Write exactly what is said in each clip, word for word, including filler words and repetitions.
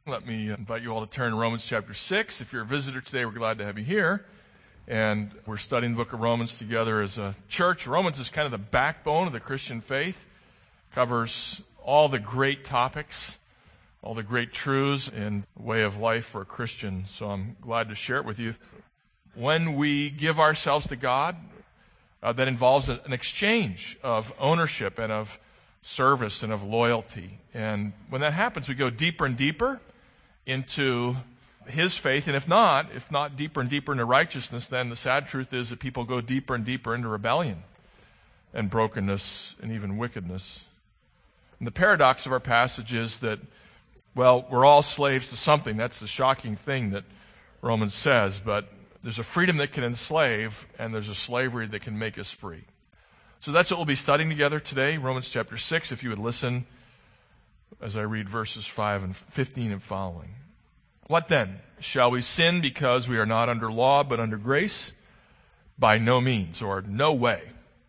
Let me invite you all to turn to Romans chapter six. If you're a visitor today, we're glad to have you here. And we're studying the book of Romans together as a church. Romans is kind of the backbone of the Christian faith. Covers all the great topics, all the great truths and way of life for a Christian. So I'm glad to share it with you. When we give ourselves to God, uh, that involves an exchange of ownership and of service and of loyalty. And when that happens, we go deeper and deeper into his faith, and if not, if not deeper and deeper into righteousness, then the sad truth is that people go deeper and deeper into rebellion and brokenness and even wickedness. And the paradox of our passage is that, well, we're all slaves to something. That's the shocking thing that Romans says, but there's a freedom that can enslave, and there's a slavery that can make us free. So that's what we'll be studying together today, Romans chapter six, if you would listen as I read verses five and fifteen and following. What then? Shall we sin because we are not under law but under grace? By no means, or no way.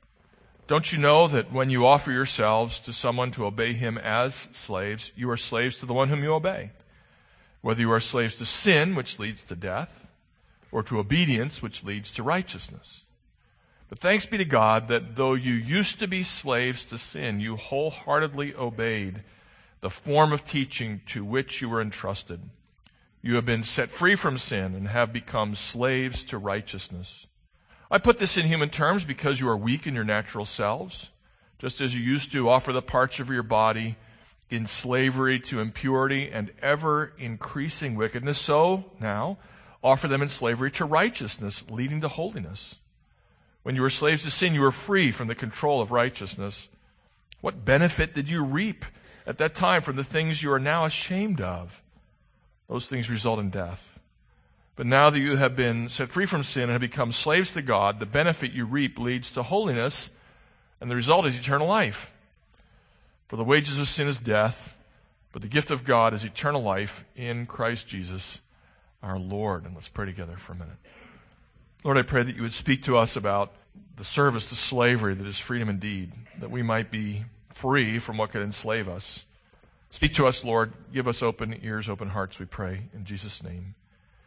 Don't you know that when you offer yourselves to someone to obey him as slaves, you are slaves to the one whom you obey? Whether you are slaves to sin, which leads to death, or to obedience, which leads to righteousness. But thanks be to God that though you used to be slaves to sin, you wholeheartedly obeyed the form of teaching to which you were entrusted. You have been set free from sin and have become slaves to righteousness. I put this in human terms because you are weak in your natural selves, just as you used to offer the parts of your body in slavery to impurity and ever increasing wickedness. So now offer them in slavery to righteousness, leading to holiness. When you were slaves to sin, you were free from the control of righteousness. What benefit did you reap at that time from the things you are now ashamed of? Those things result in death. But now that you have been set free from sin and have become slaves to God, the benefit you reap leads to holiness, and the result is eternal life. For the wages of sin is death, but the gift of God is eternal life in Christ Jesus our Lord. And let's pray together for a minute. Lord, I pray that you would speak to us about the service to slavery that is freedom indeed, that we might be free from what could enslave us. Speak to us, Lord. Give us open ears, open hearts, we pray. In Jesus' name,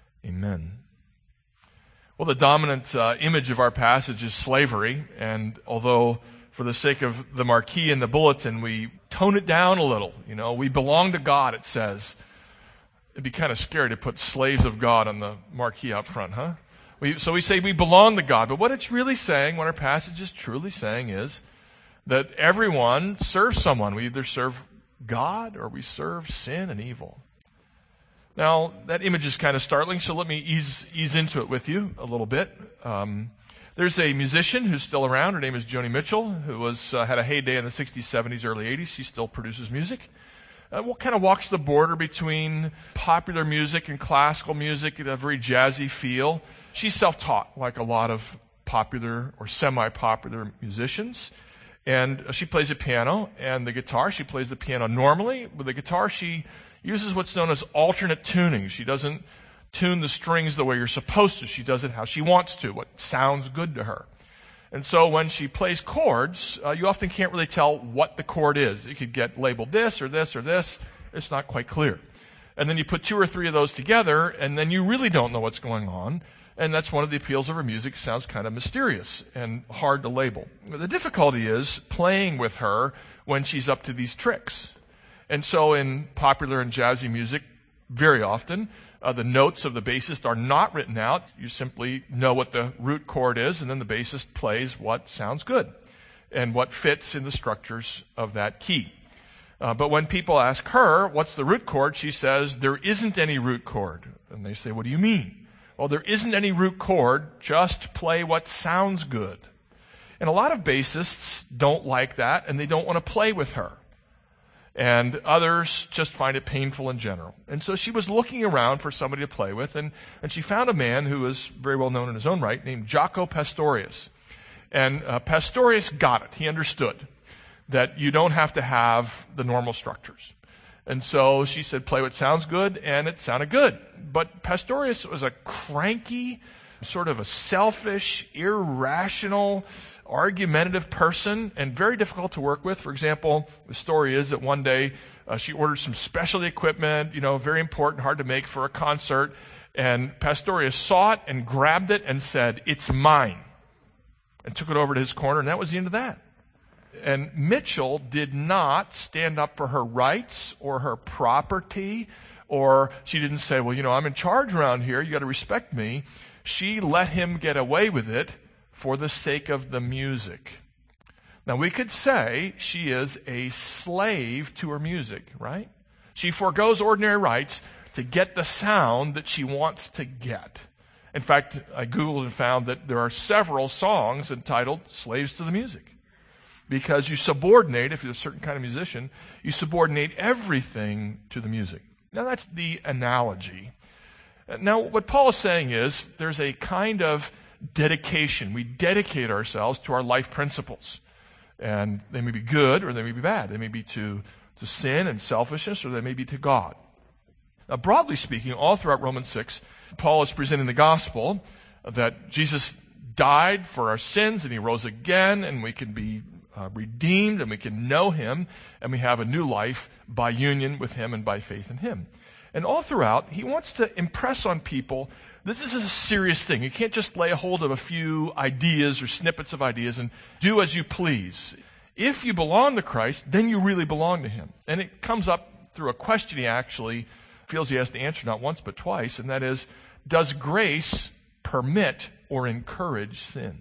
amen. Well, the dominant uh, image of our passage is slavery, and although for the sake of the marquee and the bulletin, we tone it down a little. You know, we belong to God, it says. It'd be kind of scary to put slaves of God on the marquee out front, huh? We, so we say we belong to God, but what it's really saying, what our passage is truly saying is that everyone serves someone. We either serve God or we serve sin and evil. Now, that image is kind of startling, so let me ease ease into it with you a little bit. Um, there's a musician who's still around. Her name is Joni Mitchell, who was uh, had a heyday in the sixties, seventies, early eighties. She still produces music. Uh, what kind of walks the border between popular music and classical music, a very jazzy feel. She's self-taught, like a lot of popular or semi-popular musicians. And she plays the piano and the guitar. She plays the piano normally. With the guitar, she uses what's known as alternate tuning. She doesn't tune the strings the way you're supposed to. She does it how she wants to, what sounds good to her. And so when she plays chords, uh, you often can't really tell what the chord is. It could get labeled this or this or this. It's not quite clear. And then you put two or three of those together, and then you really don't know what's going on. And that's one of the appeals of her music. It sounds kind of mysterious and hard to label. The difficulty is playing with her when she's up to these tricks. And so in popular and jazzy music, very often, uh, the notes of the bassist are not written out. You simply know what the root chord is, and then the bassist plays what sounds good and what fits in the structures of that key. Uh, but when people ask her, what's the root chord? She says, there isn't any root chord. And they say, what do you mean? Well, there isn't any root chord, just play what sounds good. And a lot of bassists don't like that, and they don't want to play with her. And others just find it painful in general. And so she was looking around for somebody to play with, and, and she found a man who was very well known in his own right, named Jaco Pastorius. And uh, Pastorius got it. He understood that you don't have to have the normal structures. And so she said, play what sounds good, and it sounded good. But Pastorius was a cranky, sort of a selfish, irrational, argumentative person and very difficult to work with. For example, the story is that one day uh, she ordered some specialty equipment, you know, very important, hard to make for a concert. And Pastorius saw it and grabbed it and said, "It's mine," and took it over to his corner, and that was the end of that. And Mitchell did not stand up for her rights or her property, or she didn't say, "Well, you know, I'm in charge around here. You got to respect me." She let him get away with it for the sake of the music. Now, we could say she is a slave to her music, right? She forgoes ordinary rights to get the sound that she wants to get. In fact, I Googled and found that there are several songs entitled "Slaves to the Music," because you subordinate, if you're a certain kind of musician, you subordinate everything to the music. Now, that's the analogy. Now, what Paul is saying is there's a kind of dedication. We dedicate ourselves to our life principles. And they may be good or they may be bad. They may be to, to sin and selfishness, or they may be to God. Now, broadly speaking, all throughout Romans six, Paul is presenting the gospel that Jesus died for our sins and he rose again, and we can be uh, redeemed and we can know him, and we have a new life by union with him and by faith in him. And all throughout, he wants to impress on people this is a serious thing. You can't just lay a hold of a few ideas or snippets of ideas and do as you please. If you belong to Christ, then you really belong to him. And it comes up through a question he actually feels he has to answer not once but twice, and that is, does grace permit or encourage sin?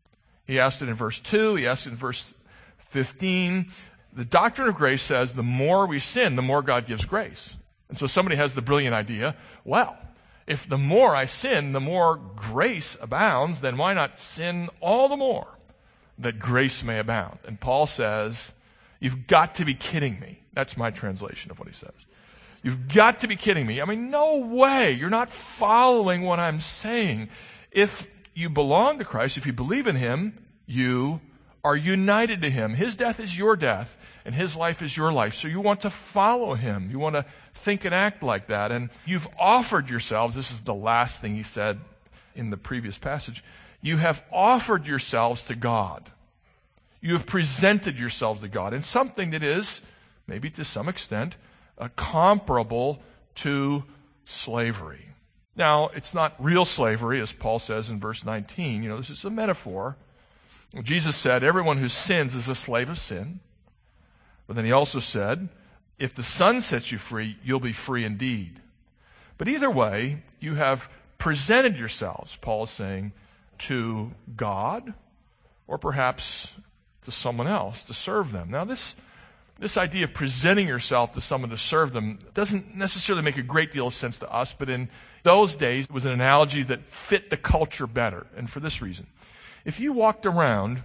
He asked it in verse two, he asked it in verse fifteen. The doctrine of grace says the more we sin, the more God gives grace. And so somebody has the brilliant idea, well, if the more I sin, the more grace abounds, then why not sin all the more that grace may abound? And Paul says, you've got to be kidding me. That's my translation of what he says. You've got to be kidding me. I mean, no way. You're not following what I'm saying. If you belong to Christ, if you believe in him, you are united to him. His death is your death, and his life is your life. So you want to follow him. You want to think and act like that. And you've offered yourselves, this is the last thing he said in the previous passage, you have offered yourselves to God. You have presented yourselves to God in something that is, maybe to some extent, uh, comparable to slavery. Now, it's not real slavery, as Paul says in verse nineteen. You know, this is a metaphor. Jesus said, everyone who sins is a slave of sin. But then he also said, if the Son sets you free, you'll be free indeed. But either way, you have presented yourselves, Paul is saying, to God, or perhaps to someone else to serve them. Now, this, this idea of presenting yourself to someone to serve them doesn't necessarily make a great deal of sense to us, but in those days, it was an analogy that fit the culture better, and for this reason. If you walked around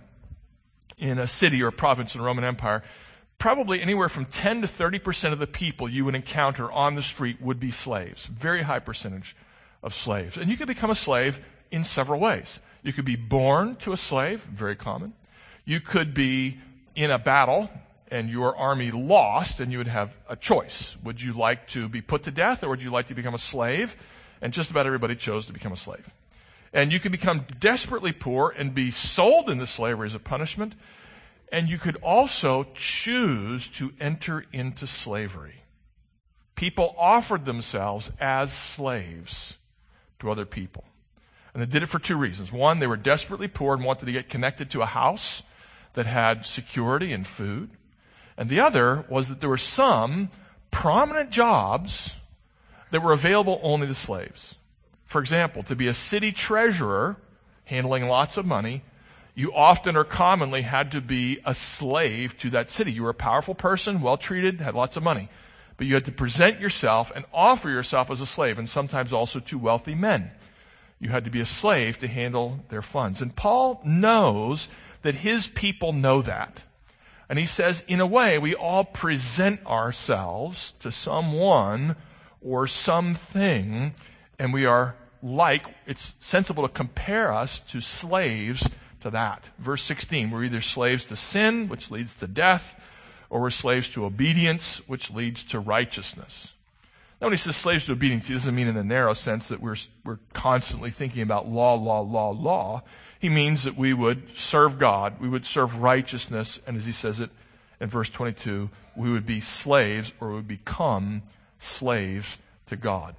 in a city or a province in the Roman Empire, probably anywhere from ten to thirty percent of the people you would encounter on the street would be slaves. Very high percentage of slaves. And you could become a slave in several ways. You could be born to a slave, very common. You could be in a battle and your army lost, and you would have a choice. Would you like to be put to death, or would you like to become a slave? And just about everybody chose to become a slave. And you could become desperately poor and be sold into slavery as a punishment. And you could also choose to enter into slavery. People offered themselves as slaves to other people. And they did it for two reasons. One, they were desperately poor and wanted to get connected to a house that had security and food. And the other was that there were some prominent jobs that were available only to slaves. For example, to be a city treasurer, handling lots of money, you often or commonly had to be a slave to that city. You were a powerful person, well-treated, had lots of money. But you had to present yourself and offer yourself as a slave, and sometimes also to wealthy men. You had to be a slave to handle their funds. And Paul knows that his people know that. And he says, in a way, we all present ourselves to someone or something, and we are like, it's sensible to compare us to slaves to that. Verse sixteen, we're either slaves to sin, which leads to death, or we're slaves to obedience, which leads to righteousness. Now, when he says slaves to obedience, he doesn't mean in the narrow sense that we're, we're constantly thinking about law, law, law, law. He means that we would serve God, we would serve righteousness, and as he says it in verse twenty-two, we would be slaves or we would become slaves to God.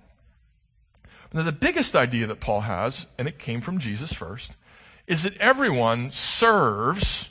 Now, the biggest idea that Paul has, and it came from Jesus first, is that everyone serves,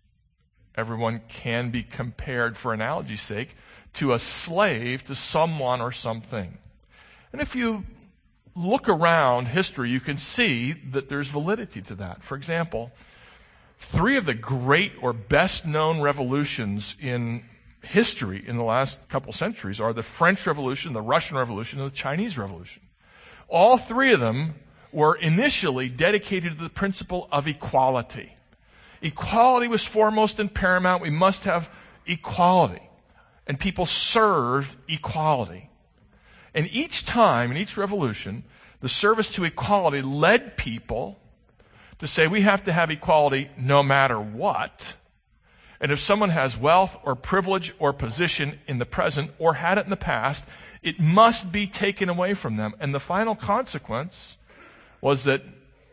everyone can be compared, for analogy's sake, to a slave to someone or something. And if you look around history, you can see that there's validity to that. For example, three of the great or best-known revolutions in history in the last couple centuries are the French Revolution, the Russian Revolution, and the Chinese Revolution. All three of them were initially dedicated to the principle of equality. Equality was foremost and paramount. We must have equality. And people served equality. And each time, in each revolution, the service to equality led people to say we have to have equality no matter what. And if someone has wealth or privilege or position in the present or had it in the past, it must be taken away from them. And the final consequence was that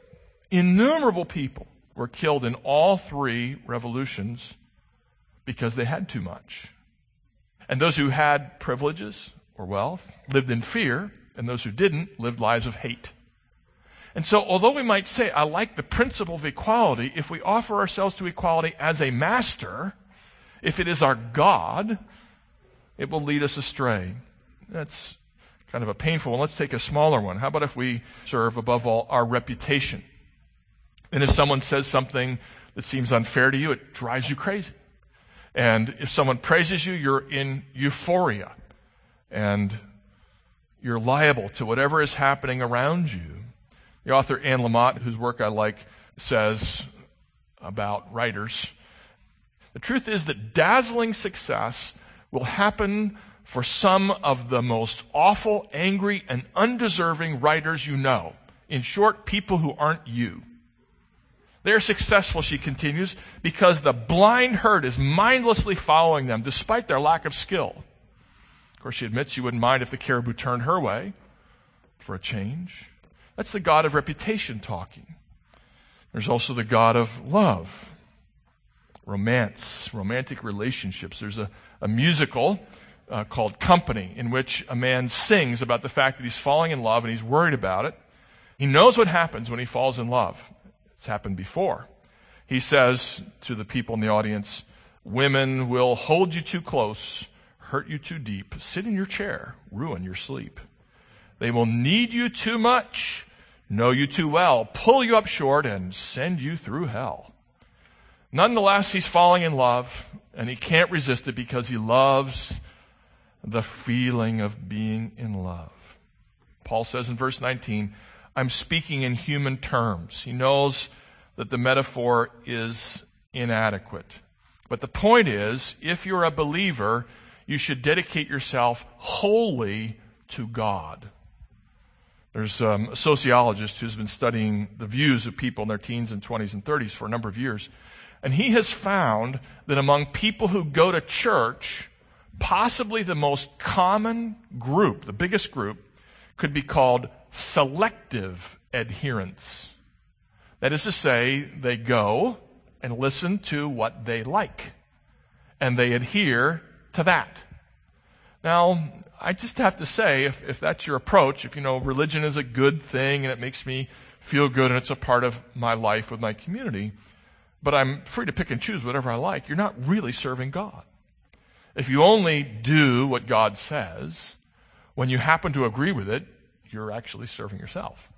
innumerable people were killed in all three revolutions because they had too much. And those who had privileges or wealth lived in fear, and those who didn't lived lives of hate. And so, although we might say, I like the principle of equality, if we offer ourselves to equality as a master, if it is our God, it will lead us astray. That's kind of a painful one. Let's take a smaller one. How about if we serve, above all, our reputation? And if someone says something that seems unfair to you, it drives you crazy. And if someone praises you, you're in euphoria. And you're liable to whatever is happening around you. The author Anne Lamott, whose work I like, says about writers, the truth is that dazzling success will happen for some of the most awful, angry, and undeserving writers you know. In short, people who aren't you. They're successful, she continues, because the blind herd is mindlessly following them, despite their lack of skill. Of course, she admits she wouldn't mind if the caribou turned her way for a change. That's the God of reputation talking. There's also the God of love, romance, romantic relationships. There's a, a musical uh, called Company, in which a man sings about the fact that he's falling in love and he's worried about it. He knows what happens when he falls in love. It's happened before. He says to the people in the audience, women will hold you too close, hurt you too deep, sit in your chair, ruin your sleep. They will need you too much, know you too well, pull you up short, and send you through hell. Nonetheless, he's falling in love, and he can't resist it because he loves the feeling of being in love. Paul says in verse nineteen, I'm speaking in human terms. He knows that the metaphor is inadequate. But the point is, if you're a believer, you should dedicate yourself wholly to God. There's um, a sociologist who's been studying the views of people in their teens and twenties and thirties for a number of years. And he has found that among people who go to church, possibly the most common group, the biggest group, could be called selective adherents. That is to say, they go and listen to what they like, and they adhere to that. Now, I just have to say, if, if that's your approach, if you know religion is a good thing and it makes me feel good and it's a part of my life with my community, but I'm free to pick and choose whatever I like, you're not really serving God. If you only do what God says, when you happen to agree with it, you're actually serving yourself.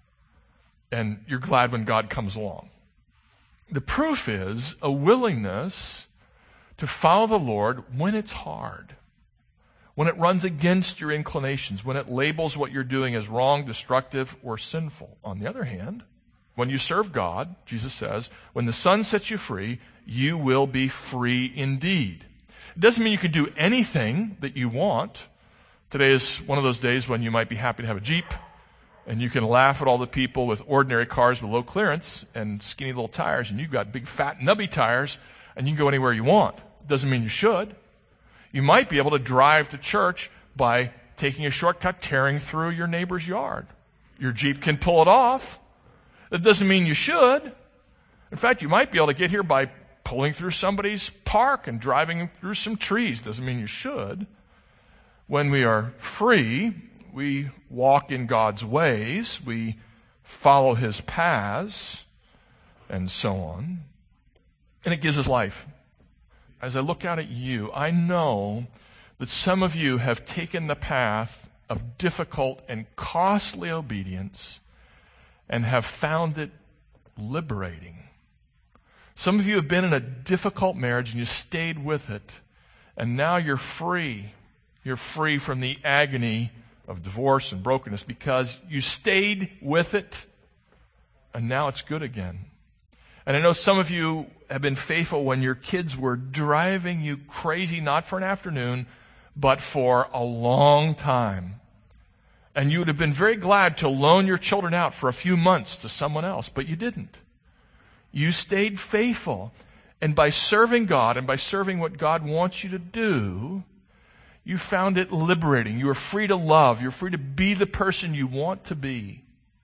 And you're glad when God comes along. The proof is a willingness to follow the Lord when it's hard, when it runs against your inclinations, when it labels what you're doing as wrong, destructive, or sinful. On the other hand, when you serve God, Jesus says, when the Son sets you free, you will be free indeed. It doesn't mean you can do anything that you want. Today is one of those days when you might be happy to have a Jeep, and you can laugh at all the people with ordinary cars with low clearance and skinny little tires, and you've got big, fat, nubby tires, and you can go anywhere you want. Doesn't mean you should. You might be able to drive to church by taking a shortcut, tearing through your neighbor's yard. Your Jeep can pull it off. That doesn't mean you should. In fact, you might be able to get here by pulling through somebody's park and driving through some trees. Doesn't mean you should. When we are free, we walk in God's ways. We follow His paths, and so on. And it gives us life. As I look out at you, I know that some of you have taken the path of difficult and costly obedience and have found it liberating. Some of you have been in a difficult marriage and you stayed with it, and now you're free. You're free from the agony of divorce and brokenness because you stayed with it, and now it's good again. And I know some of you have been faithful when your kids were driving you crazy, not for an afternoon, but for a long time. And you would have been very glad to loan your children out for a few months to someone else, but you didn't. You stayed faithful. And by serving God and by serving what God wants you to do, you found it liberating. You are free to love. You're free to be the person you want to be.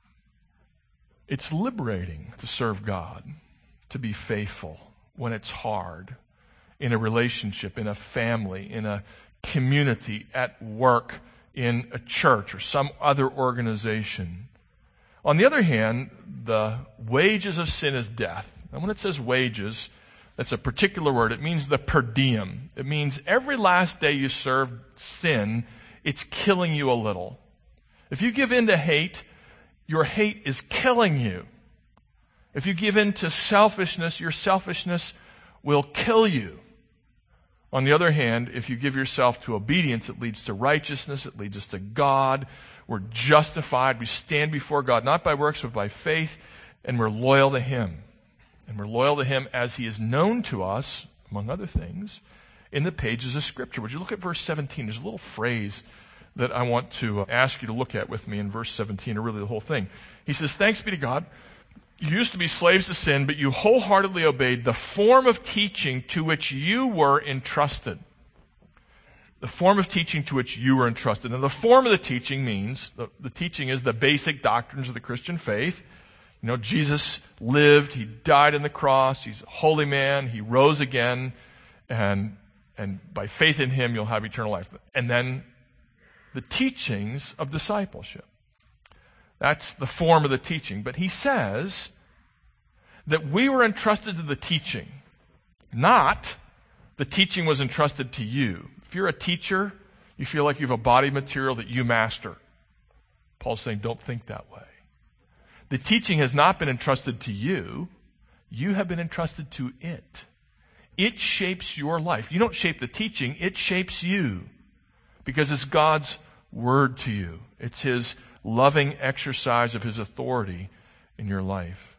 It's liberating to serve God, to be faithful when it's hard, in a relationship, in a family, in a community, at work, in a church or some other organization. On the other hand, the wages of sin is death. And when it says wages, that's a particular word. It means the per diem. It means every last day you serve sin, it's killing you a little. If you give in to hate, your hate is killing you. If you give in to selfishness, your selfishness will kill you. On the other hand, if you give yourself to obedience, it leads to righteousness, it leads us to God. We're justified. We stand before God, not by works, but by faith, and we're loyal to Him. And we're loyal to Him as He is known to us, among other things, in the pages of Scripture. Would you look at verse seventeen? There's a little phrase that I want to ask you to look at with me in verse seventeen, or really the whole thing. He says, "Thanks be to God. You used to be slaves to sin, but you wholeheartedly obeyed the form of teaching to which you were entrusted." The form of teaching to which you were entrusted. And the form of the teaching means, the, the teaching is the basic doctrines of the Christian faith. You know, Jesus lived, He died on the cross, He's a holy man, He rose again, and, and by faith in Him, you'll have eternal life. And then the teachings of discipleship. That's the form of the teaching. But he says that we were entrusted to the teaching, not the teaching was entrusted to you. If you're a teacher, you feel like you have a body of material that you master. Paul's saying, don't think that way. The teaching has not been entrusted to you. You have been entrusted to it. It shapes your life. You don't shape the teaching. It shapes you because it's God's word to you. It's His loving exercise of His authority in your life.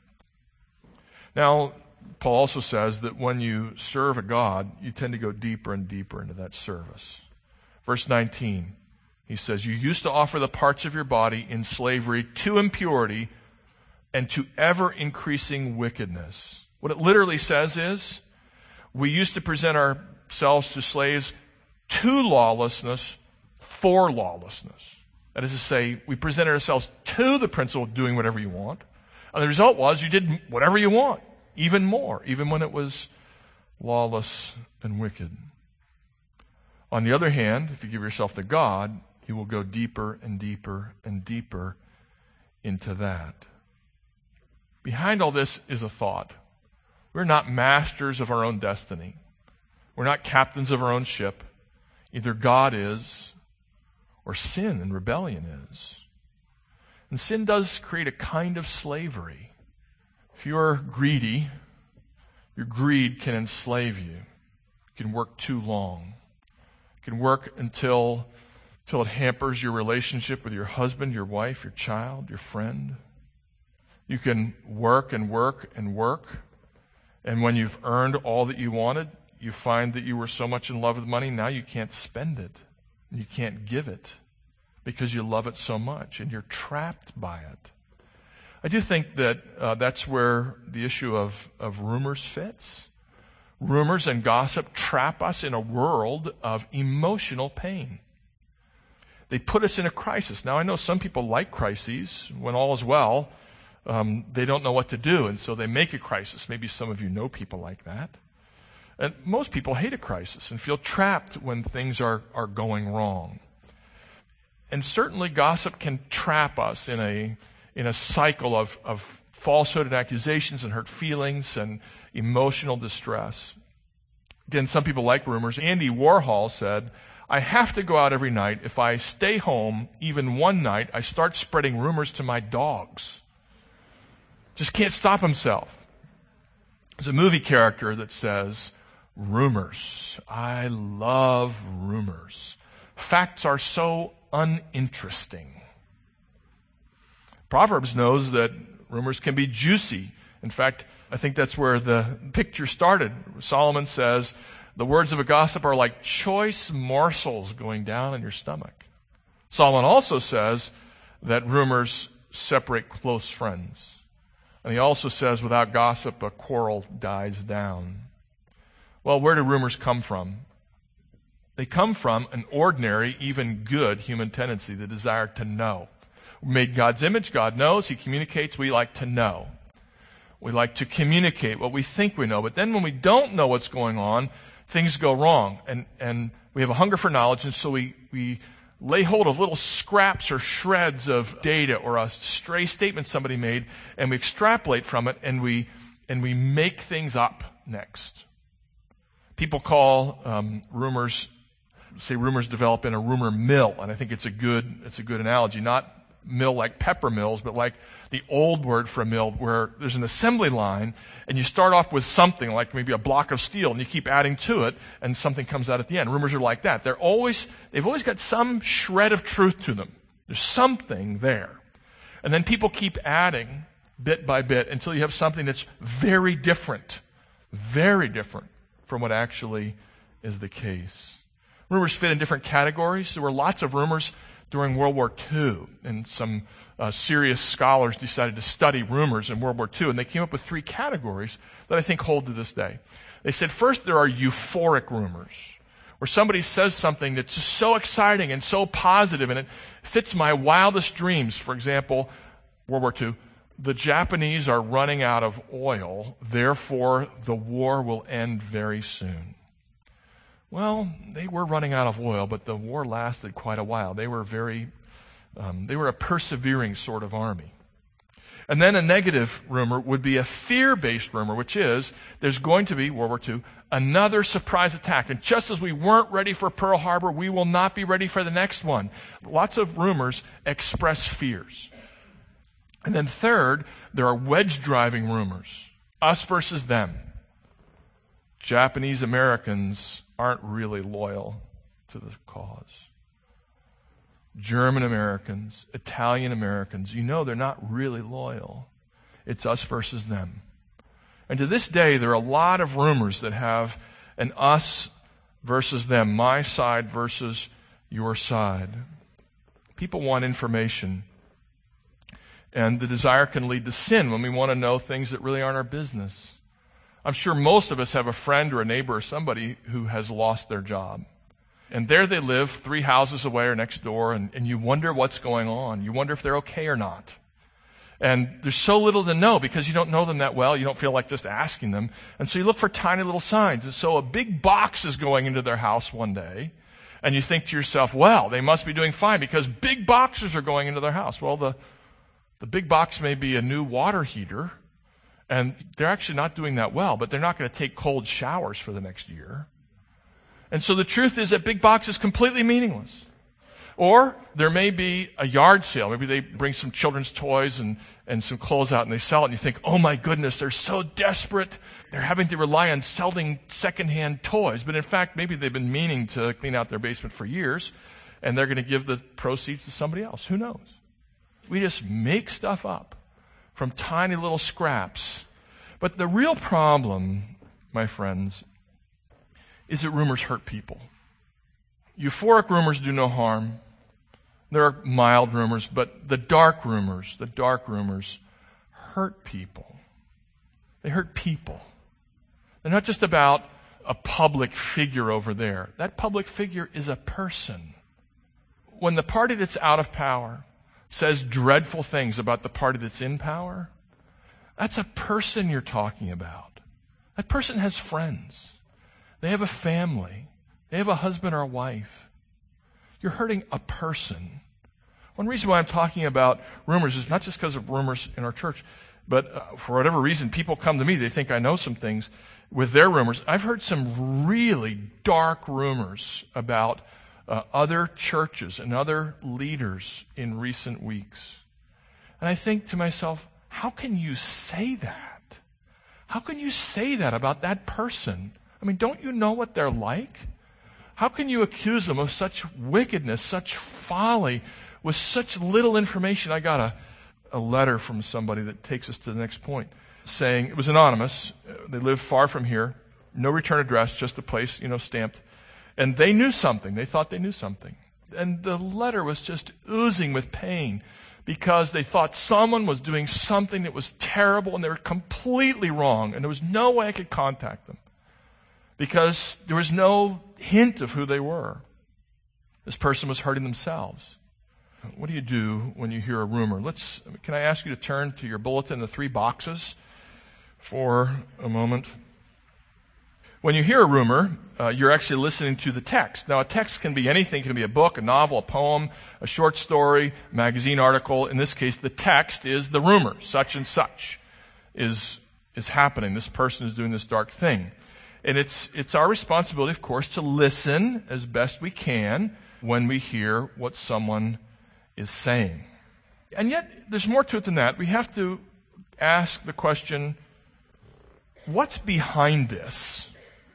Now, Paul also says that when you serve a God, you tend to go deeper and deeper into that service. Verse nineteen, he says, "You used to offer the parts of your body in slavery to impurity and to ever-increasing wickedness." What it literally says is, we used to present ourselves to slaves to lawlessness for lawlessness. That is to say, we presented ourselves to the principle of doing whatever you want. And the result was you did whatever you want, even more, even when it was lawless and wicked. On the other hand, if you give yourself to God, you will go deeper and deeper and deeper into that. Behind all this is a thought. We're not masters of our own destiny. We're not captains of our own ship. Either God is, or sin and rebellion is. And sin does create a kind of slavery. If you're greedy, your greed can enslave you. You can work too long. You can work until, until it hampers your relationship with your husband, your wife, your child, your friend. You can work and work and work. And when you've earned all that you wanted, you find that you were so much in love with money, now you can't spend it. You can't give it because you love it so much and you're trapped by it. I do think that uh, that's where the issue of, of rumors fits. Rumors and gossip trap us in a world of emotional pain. They put us in a crisis. Now, I know some people like crises. When all is well, um, they don't know what to do, and so they make a crisis. Maybe some of you know people like that. And most people hate a crisis and feel trapped when things are, are going wrong. And certainly gossip can trap us in a, in a cycle of, of falsehood and accusations and hurt feelings and emotional distress. Again, some people like rumors. Andy Warhol said, "I have to go out every night. If I stay home even one night, I start spreading rumors to my dogs." Just can't stop himself. There's a movie character that says, "Rumors. I love rumors. Facts are so uninteresting." Proverbs knows that rumors can be juicy. In fact, I think that's where the picture started. Solomon says, the words of a gossip are like choice morsels going down in your stomach. Solomon also says that rumors separate close friends. And he also says, without gossip, a quarrel dies down. Well, where do rumors come from? They come from an ordinary, even good human tendency, the desire to know. We're made in God's image. God knows. He communicates. We like to know. We like to communicate what we think we know. But then when we don't know what's going on, things go wrong. And, and we have a hunger for knowledge, and so we, we lay hold of little scraps or shreds of data or a stray statement somebody made, and we extrapolate from it, and we, and we make things up next. People call um, rumors, say rumors develop in a rumor mill, and I think it's a good, it's a good analogy. Not mill like pepper mills, but like the old word for a mill where there's an assembly line and you start off with something like maybe a block of steel and you keep adding to it and something comes out at the end. Rumors are like that. They're always, they've always got some shred of truth to them. There's something there. And then people keep adding bit by bit until you have something that's very different, very different from what actually is the case. Rumors fit in different categories. There were lots of rumors during World War Two, and some uh, serious scholars decided to study rumors in World War Two, and they came up with three categories that I think hold to this day. They said, first, there are euphoric rumors, where somebody says something that's just so exciting and so positive, and it fits my wildest dreams. For example, World War Two, the Japanese are running out of oil, therefore the war will end very soon. Well, they were running out of oil, but the war lasted quite a while. They were very, um, they were a persevering sort of army. And then a negative rumor would be a fear-based rumor, which is there's going to be, World War Two, another surprise attack. And just as we weren't ready for Pearl Harbor, we will not be ready for the next one. Lots of rumors express fears. And then third, there are wedge-driving rumors. Us versus them. Japanese Americans aren't really loyal to the cause. German Americans, Italian Americans, you know they're not really loyal. It's us versus them. And to this day, there are a lot of rumors that have an us versus them, my side versus your side. People want information. And the desire can lead to sin when we want to know things that really aren't our business. I'm sure most of us have a friend or a neighbor or somebody who has lost their job. And there they live, three houses away or next door, and, and you wonder what's going on. You wonder if they're okay or not. And there's so little to know because you don't know them that well. You don't feel like just asking them. And so you look for tiny little signs. And so a big box is going into their house one day, and you think to yourself, well, they must be doing fine because big boxes are going into their house. Well, the, the big box may be a new water heater, and they're actually not doing that well, but they're not going to take cold showers for the next year. And so the truth is that big box is completely meaningless. Or there may be a yard sale. Maybe they bring some children's toys and, and some clothes out and they sell it, and you think, oh my goodness, they're so desperate. They're having to rely on selling secondhand toys. But in fact, maybe they've been meaning to clean out their basement for years, and they're going to give the proceeds to somebody else. Who knows? We just make stuff up from tiny little scraps. But the real problem, my friends, is that rumors hurt people. Euphoric rumors do no harm. There are mild rumors, but the dark rumors, the dark rumors hurt people. They hurt people. They're not just about a public figure over there. That public figure is a person. when the party that's out of power says dreadful things about the party that's in power, that's a person you're talking about. That person has friends. They have a family. They have a husband or a wife. You're hurting a person. One reason why I'm talking about rumors is not just because of rumors in our church, but uh, for whatever reason, people come to me, they think I know some things with their rumors. I've heard some really dark rumors about uh, other churches and other leaders in recent weeks. And I think to myself, how can you say that? How can you say that about that person? I mean, don't you know what they're like? How can you accuse them of such wickedness, such folly, with such little information? I got a, a letter from somebody that takes us to the next point, saying, it was anonymous, they live far from here, no return address, just a place, you know, stamped. And they knew something. They thought they knew something. And the letter was just oozing with pain because they thought someone was doing something that was terrible and they were completely wrong. And there was no way I could contact them because there was no hint of who they were. This person was hurting themselves. What do you do when you hear a rumor? Let's, can I ask you to turn to your bulletin, the three boxes, for a moment? When you hear a rumor, uh, you're actually listening to the text. Now, a text can be anything. It can be a book, a novel, a poem, a short story, magazine article. In this case, the text is the rumor. Such and such is, is happening. This person is doing this dark thing. And it's, it's our responsibility, of course, to listen as best we can when we hear what someone is saying. And yet, there's more to it than that. We have to ask the question, what's behind this?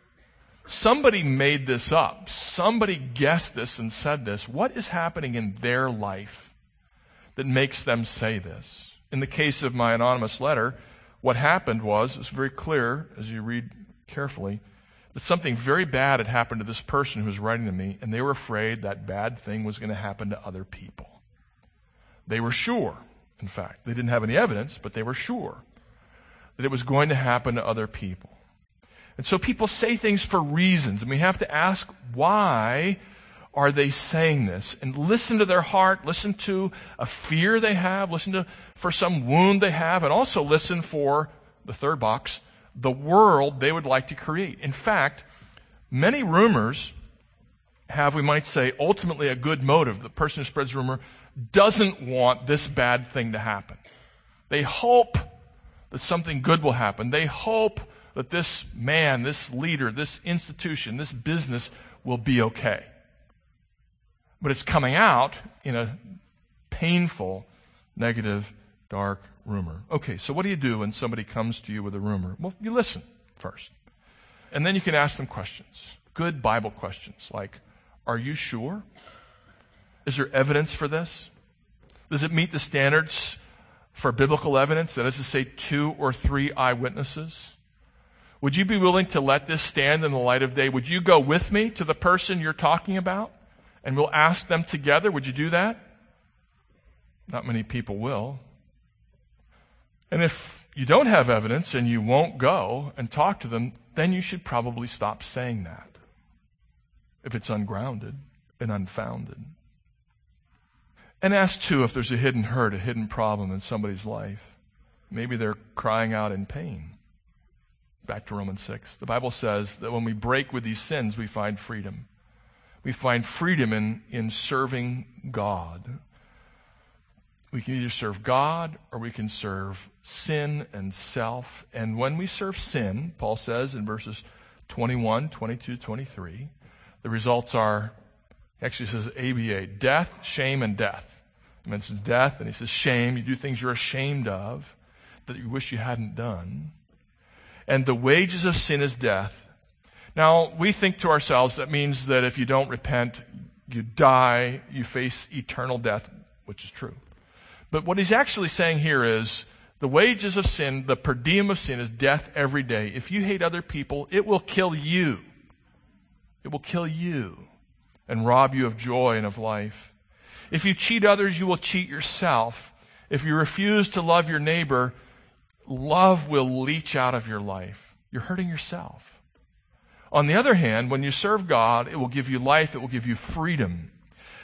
Somebody made this up. Somebody guessed this and said this. What is happening in their life that makes them say this? In the case of my anonymous letter, what happened was, it's very clear as you read carefully, that something very bad had happened to this person who was writing to me, and they were afraid that bad thing was going to happen to other people. They were sure, in fact. They didn't have any evidence, but they were sure that it was going to happen to other people. And so people say things for reasons, and we have to ask, why are they saying this? And listen to their heart, listen to a fear they have, listen to for some wound they have, and also listen for, the third box, the world they would like to create. In fact, many rumors have, we might say, ultimately a good motive. The person who spreads rumor doesn't want this bad thing to happen. They hope that something good will happen. They hope that this man, this leader, this institution, this business will be okay. But it's coming out in a painful, negative, dark rumor. Okay, so what do you do when somebody comes to you with a rumor? Well, you listen first. And then you can ask them questions. Good Bible questions like, are you sure? Is there evidence for this? Does it meet the standards for biblical evidence? That is to say, two or three eyewitnesses? Would you be willing to let this stand in the light of day? Would you go with me to the person you're talking about? And we'll ask them together. Would you do that? Not many people will. And if you don't have evidence and you won't go and talk to them, then you should probably stop saying that, if it's ungrounded and unfounded. And ask, too, if there's a hidden hurt, a hidden problem in somebody's life. Maybe they're crying out in pain. Back to Romans six. The Bible says that when we break with these sins, we find freedom. We find freedom in, in serving God. We can either serve God or we can serve sin and self. And when we serve sin, Paul says in verses twenty-one, twenty-two, twenty-three, the results are, he actually says A B A, death, shame, and death. He mentions death, and he says shame. You do things you're ashamed of, that you wish you hadn't done. And the wages of sin is death. Now, we think to ourselves that means that if you don't repent, you die, you face eternal death, which is true. But what he's actually saying here is the wages of sin, the per diem of sin, is death every day. If you hate other people, it will kill you. It will kill you and rob you of joy and of life. If you cheat others, you will cheat yourself. If you refuse to love your neighbor, love will leach out of your life. You're hurting yourself. On the other hand, when you serve God, it will give you life, it will give you freedom.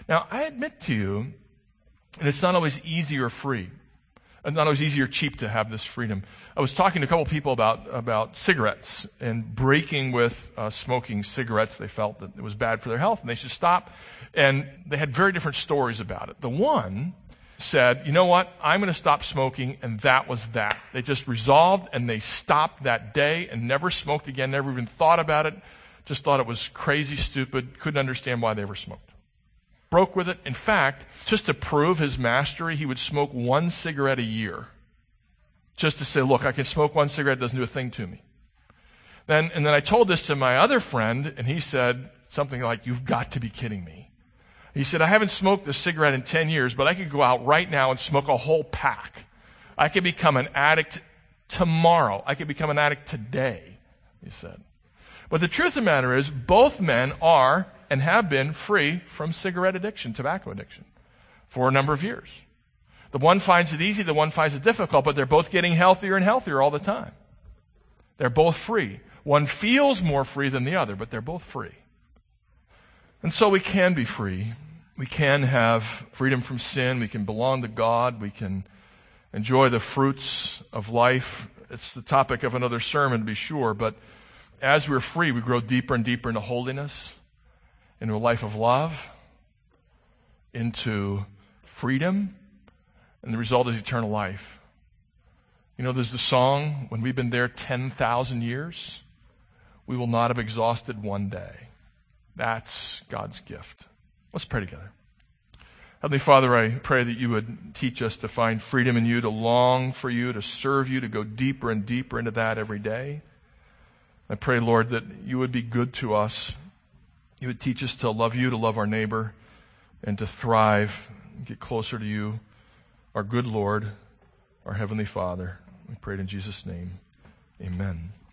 Now, I admit to you, and it's not always easy or free. It's not always easy or cheap to have this freedom. I was talking to a couple people about, about cigarettes and breaking with uh, smoking cigarettes. They felt that it was bad for their health and they should stop. And they had very different stories about it. The one said, you know what, I'm going to stop smoking, and that was that. They just resolved and they stopped that day and never smoked again, never even thought about it, just thought it was crazy, stupid, couldn't understand why they ever smoked. Broke with it. In fact, just to prove his mastery, he would smoke one cigarette a year. Just to say, look, I can smoke one cigarette, it doesn't do a thing to me. Then, and then I told this to my other friend, and he said something like, you've got to be kidding me. He said, I haven't smoked a cigarette in ten years, but I could go out right now and smoke a whole pack. I could become an addict tomorrow. I could become an addict today, he said. But the truth of the matter is, both men are and have been free from cigarette addiction, tobacco addiction, for a number of years. The one finds it easy, the one finds it difficult, but they're both getting healthier and healthier all the time. They're both free. One feels more free than the other, but they're both free. And so we can be free. We can have freedom from sin. We can belong to God. We can enjoy the fruits of life. It's the topic of another sermon, to be sure, but as we're free, we grow deeper and deeper into holiness, into a life of love, into freedom, and the result is eternal life. You know, there's the song, when we've been there ten thousand years, we will not have exhausted one day. That's God's gift. Let's pray together. Heavenly Father, I pray that you would teach us to find freedom in you, to long for you, to serve you, to go deeper and deeper into that every day. I pray, Lord, that you would be good to us. You would teach us to love you, to love our neighbor, and to thrive, and get closer to you, our good Lord, our Heavenly Father. We pray it in Jesus' name. Amen.